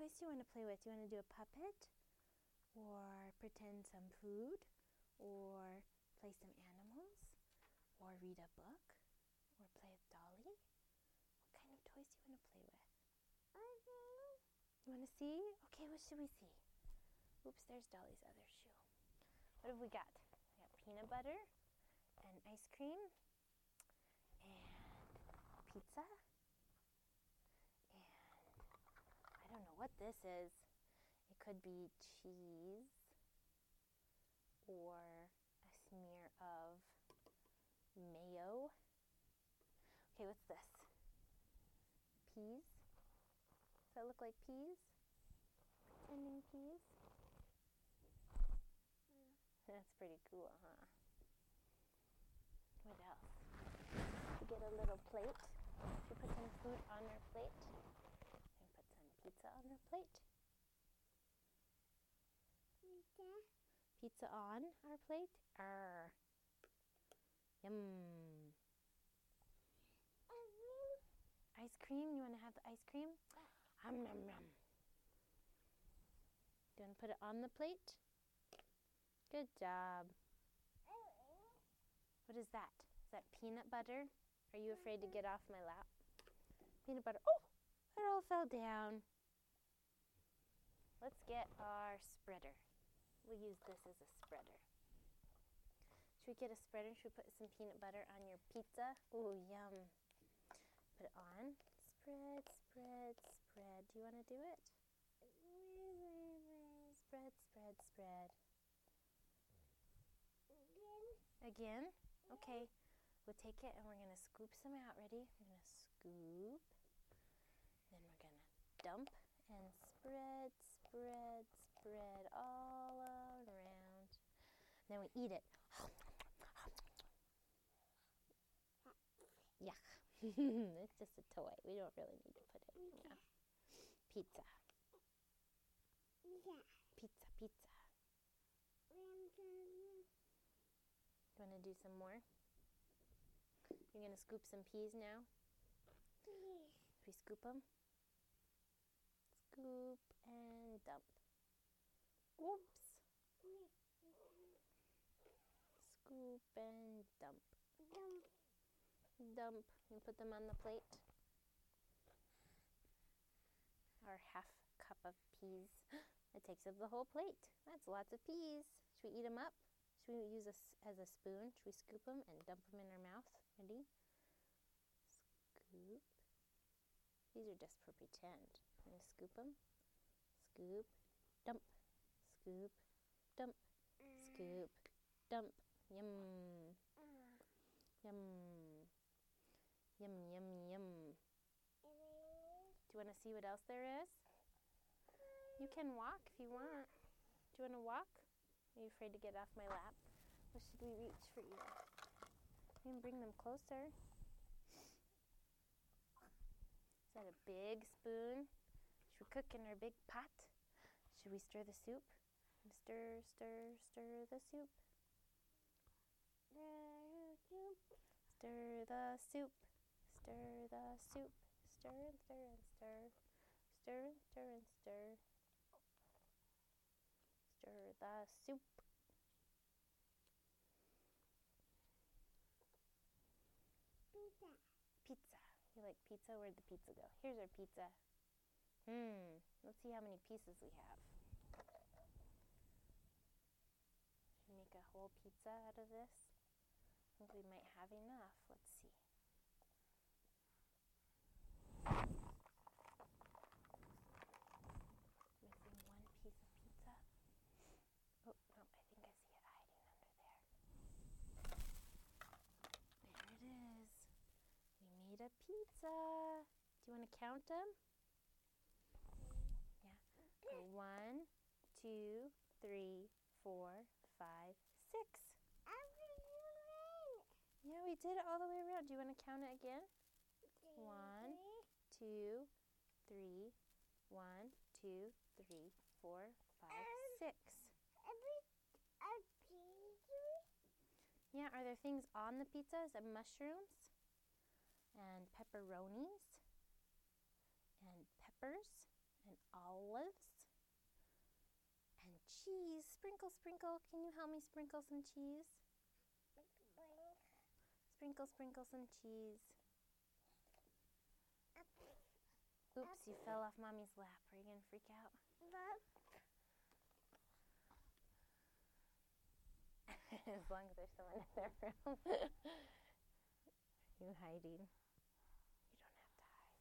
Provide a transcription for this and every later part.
toys do you want to play with? Do you want to do a puppet? Or pretend some food? Or play some animals? Or read a book? Or play with Dolly? What kind of toys do you want to play with? You want to see? Okay, what should we see? Oops, there's Dolly's other shoe. What have we got? We got peanut butter and ice cream and pizza. And I don't know what this is. It could be cheese or a smear of mayo. Okay, what's this? Peas? Does that look like peas? Pretending peas? That's pretty cool, huh? What else? We get a little plate. Should we put some food on our plate? And put some pizza on our plate. Pizza on our plate? Arr. Yum. Ice cream? You want to have the ice cream? Nom nom nom. Do you want to put it on the plate? Good job. What is that? Is that peanut butter? Are you afraid to get off my lap? Peanut butter. Oh, it all fell down. Let's get our spreader. We'll use this as a spreader. Should we get a spreader? Should we put some peanut butter on your pizza? Ooh, yum. Put it on. Spread, spread, spread. Do you want to do it? Spread, spread, spread. Again? Okay. We'll take it and we're going to scoop some out. Ready? We're going to scoop. Then we're going to dump and spread, spread, spread all around. Then we eat it. Yuck. It's just a toy. We don't really need to put it in now. Pizza. Pizza, pizza. You want to do some more? You're going to scoop some peas now? Should we scoop them? Scoop and dump. Whoops. Scoop and dump. Dump. You put them on the plate. Our half cup of peas. It takes up the whole plate. That's lots of peas. Should we eat them up? Should we use this as a spoon? Should we scoop them and dump them in our mouth? Ready? Scoop. These are just for pretend. I'm going to scoop them. Scoop. Dump. Scoop. Dump. Scoop. Dump. Yum. Yum. Yum, yum, yum. Do you want to see what else there is? You can walk if you want. Do you want to walk? Are you afraid to get off my lap? What should we reach for you? We can bring them closer. Is that a big spoon? Should we cook in our big pot? Should we stir the soup? Stir, stir, stir the soup. Stir the soup. Stir the soup. Stir and stir and stir. Stir and stir and stir. Stir the soup. Pizza. You like pizza? Where'd the pizza go? Here's our pizza. Let's see how many pieces we have. Should we make a whole pizza out of this? I think we might have enough. Let's see. Missing one piece of pizza. Oh, no, I think I see it hiding under there. There it is. We made a pizza. Do you want to count them? Yeah. 1, 2, 3, 4, 5, 6. Yeah, we did it all the way around. Do you want to count it again? 1, 2, 3, 1, 2, 3, 4, 5, 6. Yeah, are there things on the pizza? Is it mushrooms and pepperonis and peppers and olives, and cheese. Sprinkle, sprinkle. Can you help me sprinkle some cheese? Sprinkle, sprinkle some cheese. Oops, you fell off Mommy's lap. Are you going to freak out? As long as there's someone in their room. You hiding? You don't have to hide.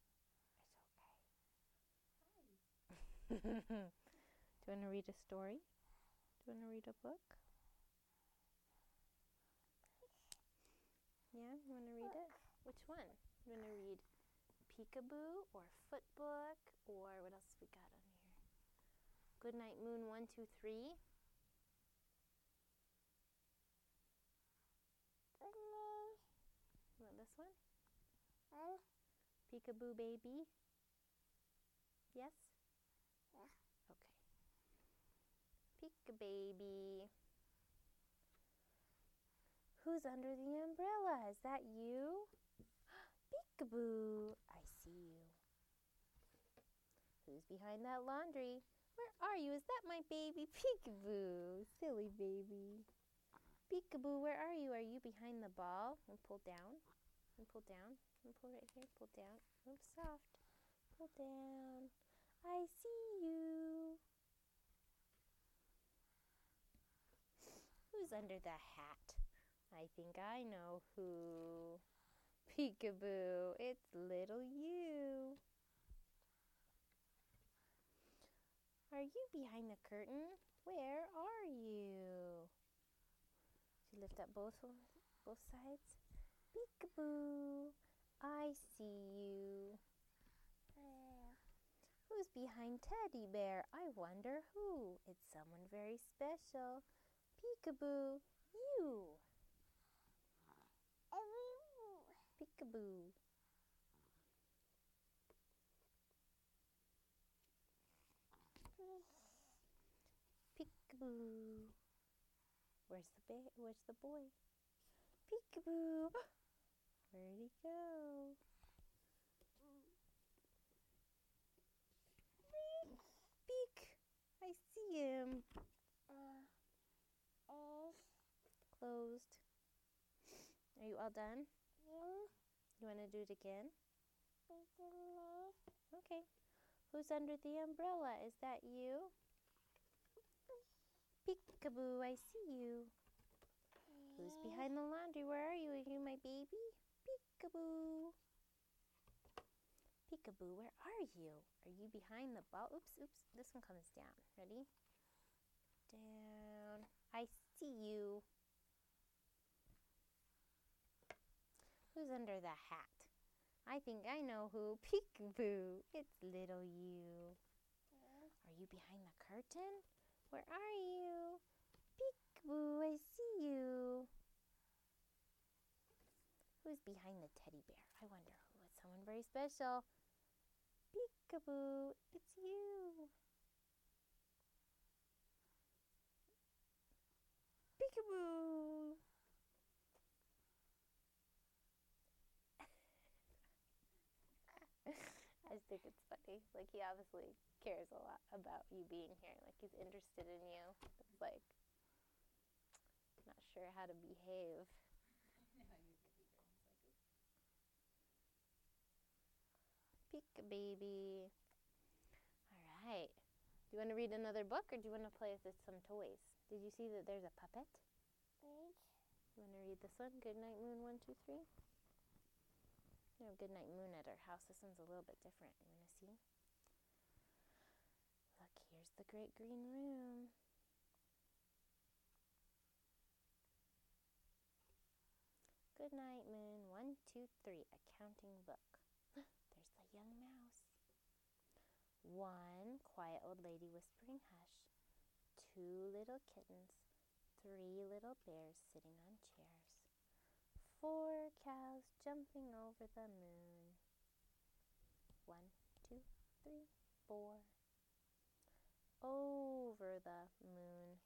It's okay. Do you want to read a story? Do you want to read a book? Yeah, you want to read it? Which one? You want to read Peekaboo or Footbook or what else we got on here? Goodnight Moon 1, 2, 3. You want this one? Peekaboo Baby? Yes? Yeah. Okay. Peek-a-baby. Who's under the umbrella? Is that you? Peekaboo. I see you. Who's behind that laundry? Where are you? Is that my baby? Peekaboo. Silly baby. Peekaboo, where are you? Are you behind the ball? And pull down. And pull down. And pull right here. Pull down. Oops, soft. Pull down. I see you. Who's under the hat? I think I know who. Peekaboo, it's little you. Are you behind the curtain? Where are you? Should lift up both sides. Peekaboo, I see you. Who's behind Teddy Bear? I wonder who. It's someone very special. Peekaboo, you. Peekaboo. Peekaboo. Where's the boy? Peekaboo. Where'd he go? Peek. I see him. Closed. Are you all done? You want to do it again? Okay. Who's under the umbrella? Is that you? Peekaboo, I see you. Who's behind the laundry? Where are you? Are you my baby? Peekaboo. Peekaboo, where are you? Are you behind the ball? Oops, oops. This one comes down. Ready? Down. I see you. Who's under the hat? I think I know who. Peekaboo. It's little you. Are you behind the curtain? Where are you? Peekaboo, I see you. Who's behind the teddy bear? I wonder who. It's someone very special. Peekaboo, it's you. Peekaboo. I just think it's funny. Like, he obviously cares a lot about you being here. Like, he's interested in you. It's like, not sure how to behave. Peek-a-baby. All right. Do you want to read another book, or do you want to play with some toys? Did you see that there's a puppet? You want to read this one? Goodnight Moon 1, 2, 3? No, Goodnight Moon at our house. This one's a little bit different. You want to see? Look, here's the great green room. Goodnight Moon 1, 2, 3. A counting book. There's the young mouse. 1, quiet old lady whispering hush. 2 little kittens. 3 little bears sitting on chairs. 4 cows jumping over the moon. 1, 2, 3, 4. Over the moon.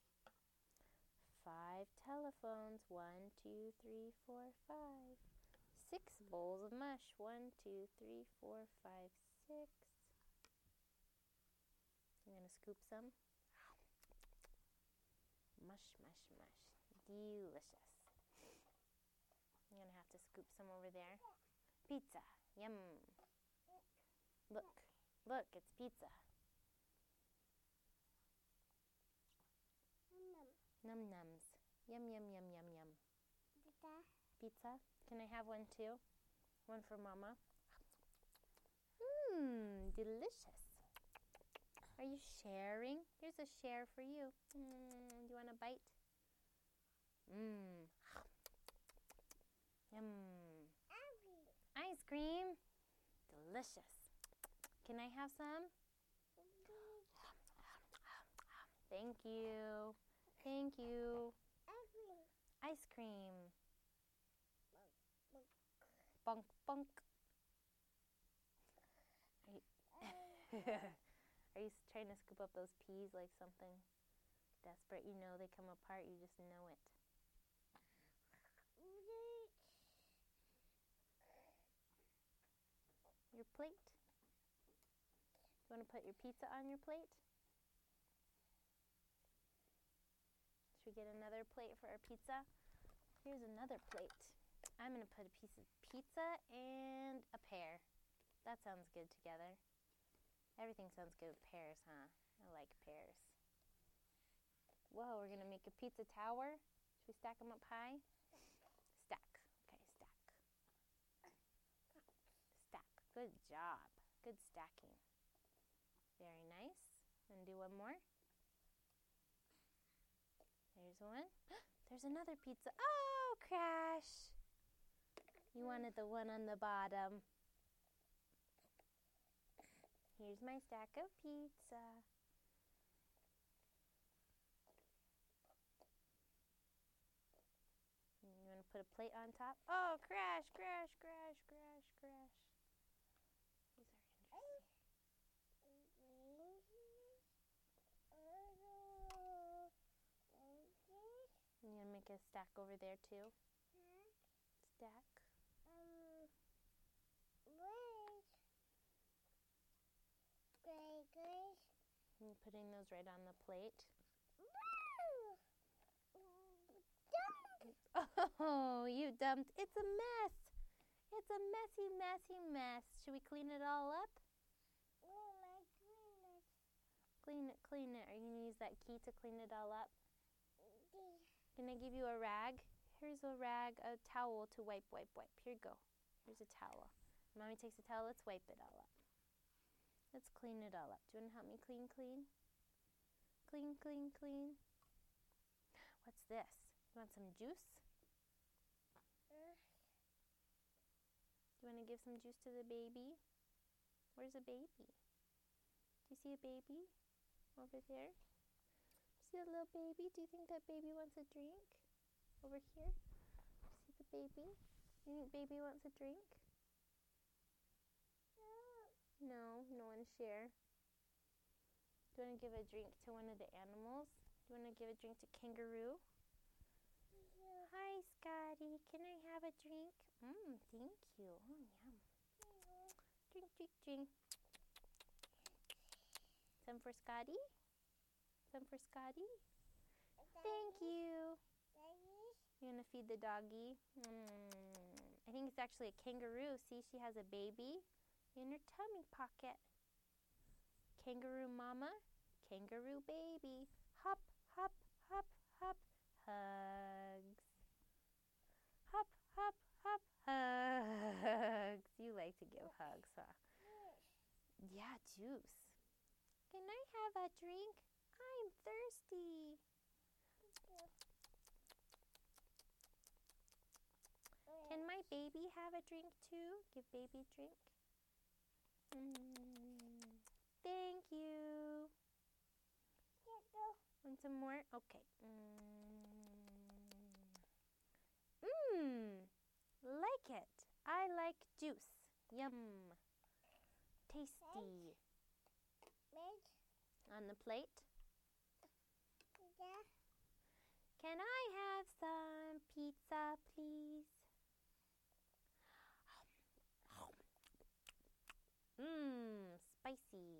5 telephones. 1, 2, 3, 4, 5. 6 bowls of mush. 1, 2, 3, 4, 5, 6. scoop some. Mush, mush, mush. Delicious. I'm going to have to scoop some over there. Pizza. Yum. Look. Look, it's pizza. Num nums. Yum, yum, yum, yum, yum. Pizza. Pizza? Can I have one too? One for Mama. Mmm, delicious. Are you sharing? Here's a share for you. Do you want a bite? Mmm. Yum. Ice cream. Delicious. Can I have some? Thank you. Thank you. Ice cream. Bunk, bunk. Are you trying to scoop up those peas like something desperate? You know they come apart, you just know it. Your plate. You want to put your pizza on your plate? Should we get another plate for our pizza? Here's another plate. I'm going to put a piece of pizza and a pear. That sounds good together. Everything sounds good with pears, huh? I like pears. Whoa, we're going to make a pizza tower. Should we stack them up high? Stack. Okay, stack. Stack. Good job. Good stacking. Very nice. And do one more. There's one. There's another pizza. Oh, crash. You wanted the one on the bottom. Here's my stack of pizza. And you want to put a plate on top? Oh, crash, crash, crash, crash, crash. These are interesting. You want to make a stack over there too? Stack. And putting those right on the plate. Oh, you dumped. It's a mess. It's a messy, messy mess. Should we clean it all up? Clean it, clean it. Are you going to use that key to clean it all up? Can I give you a rag? Here's a rag, a towel to wipe, wipe, wipe. Here you go. Here's a towel. Mommy takes a towel. Let's wipe it all up. Let's clean it all up. Do you want to help me clean, clean? Clean, clean, clean. What's this? You want some juice? Do you want to give some juice to the baby? Where's the baby? Do you see a baby over there? See a little baby? Do you think that baby wants a drink? Over here? See the baby? You think baby wants a drink? No, no one share. Do you want to give a drink to one of the animals? Do you want to give a drink to kangaroo? Hi, Scotty. Can I have a drink? Thank you. Oh, yum. Drink, drink, drink. Some for Scotty? Some for Scotty? Thank you. You want to feed the doggy? I think it's actually a kangaroo. See, she has a baby in her tummy pocket. Kangaroo mama, kangaroo baby. Hop, hop, hop, hop. Hugs. Hop, hop, hop, hugs. You like to give hugs, huh? Yeah, juice. Can I have a drink? I'm thirsty. Can my baby have a drink too? Give baby a drink. Thank you. Want some more? Okay. Like it. I like juice. Yum. Tasty. On the plate? Yeah. Can I have some pizza, please? Spicy.